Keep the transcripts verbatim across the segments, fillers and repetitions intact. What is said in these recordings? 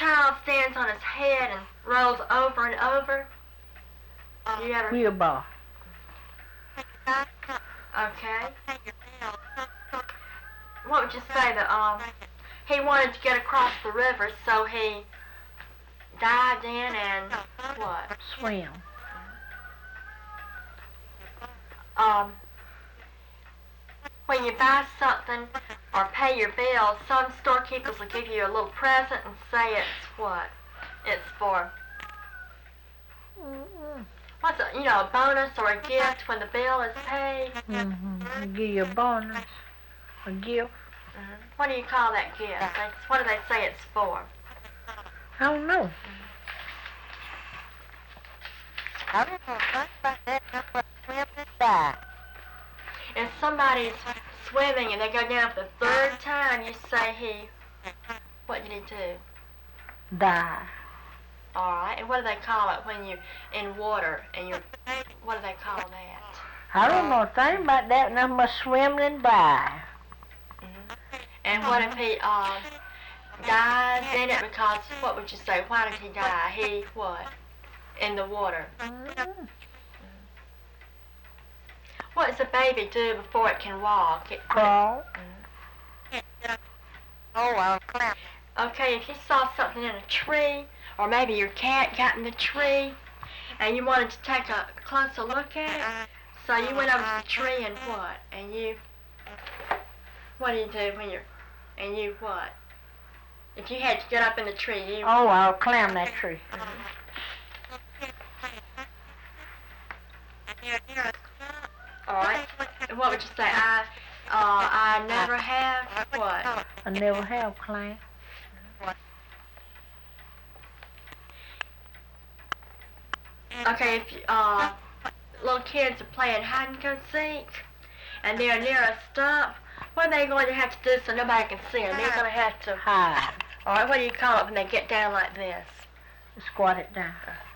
child stands on his head and rolls over and over? Do you ever? Wheelbarrow. Okay. What would you say that um he wanted to get across the river, so he dived in and what? Swim. Um, when you buy something or pay your bill, some storekeepers will give you a little present and say it's what? It's for, Mm-hmm. what's it, you know, a bonus or a gift when the bill is paid? Mm-hmm. Give you a bonus, a gift. Mm-hmm. What do you call that gift? They, what do they say it's for? I don't know. I don't know much about that. Number swim and dive. If somebody's swimming and they go down for the third time, you say he, what did he do? Die. All right, and what do they call it when you're in water and you're, what do they call that? I don't know a thing about that. Nothing but swimming and dive. Mm-hmm. And what if he uh, dies in it because, what would you say, why did he die? He, what? In the water. Mm-hmm. What does a baby do before it can walk? It Crawl. Mm-hmm. Oh, well, climb. Okay, if you saw something in a tree, or maybe your cat got in the tree, and you wanted to take a closer look at it, so you went over to the tree and what? And you, what do you do when you're, and you what? If you had to get up in the tree, you... Oh, I'll climb that tree. Mm-hmm. All right. And what would you say? I, uh, I never have what? I never have climbed. Okay, if you, uh, little kids are playing hide and go seek, and they're near a stump, what are they going to have to do so nobody can see them? They're going to have to Hide. All right. What do you call it when they get down like this? Squat it down.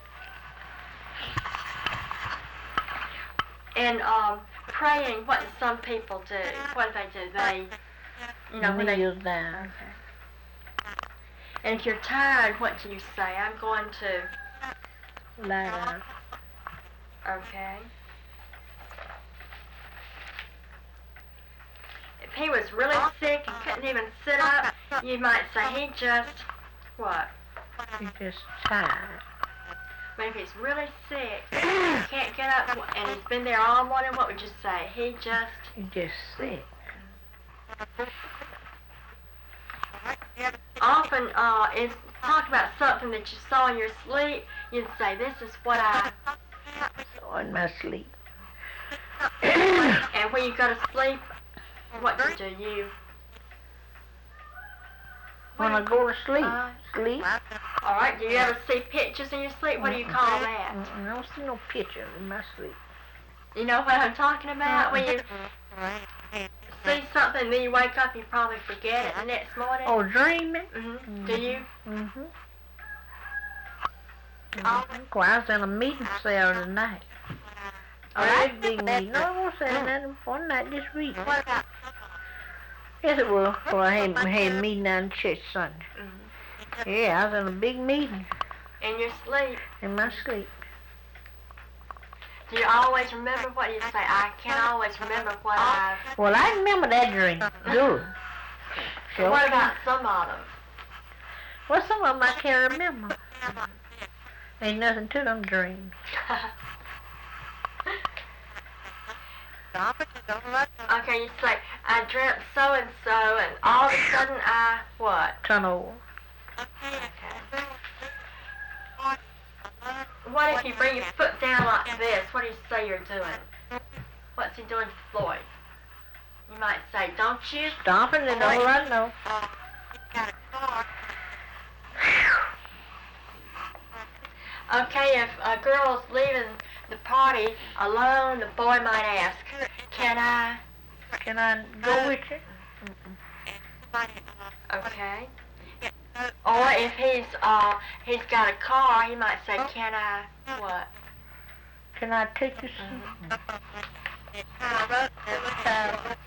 And um, praying, what do some people do? What do they do? They, you know, when they... Kneels down. Okay. And if you're tired, what do you say? I'm going to... Lie down. Okay. If he was really sick and couldn't even sit up, you might say he just... What? He's just tired. But if he's really sick, can't get up, and he's been there all morning, what would you say? He just... He's just sick. Often, uh, is talk about something that you saw in your sleep, you'd say, this is what I... So in my sleep. And when you go to sleep, what do you do? You... When I go to sleep. Uh, Sleep. All right, do you ever see pictures in your sleep? What do you call that? Mm-mm, I don't see no pictures in my sleep. You know what I'm talking about? When you see something, then you wake up, you probably forget it the next morning. Oh, dreaming? Mm-hmm. Do you? Mm-hmm. Mm-hmm. Well, I was in a meeting Saturday night. All A right. big meeting. No, I won't say that one night this week. What about? Yes, it was. Well, I had, had a meeting down in church Sunday. Mm-hmm. Yeah, I was in a big meeting In your sleep. in my sleep. Do you always remember what you say? I can't always remember what I... Well, I remember that dream. Good. Sure. What about some of them? Well, some of them I can't remember. Ain't nothing to them dreams. Okay, you say, I dreamt so-and-so, and all of a sudden I... What? Turn over. Okay. What if you bring your foot down like this? What do you say you're doing? What's he doing to Floyd? You might say, don't you? Stomping it over, I know. Okay, if a girl's leaving the party alone, the boy might ask, can I? Can I go with you? Okay. Or if he's uh he's got a car, he might say, can I what? Can I take you Mm-hmm. some?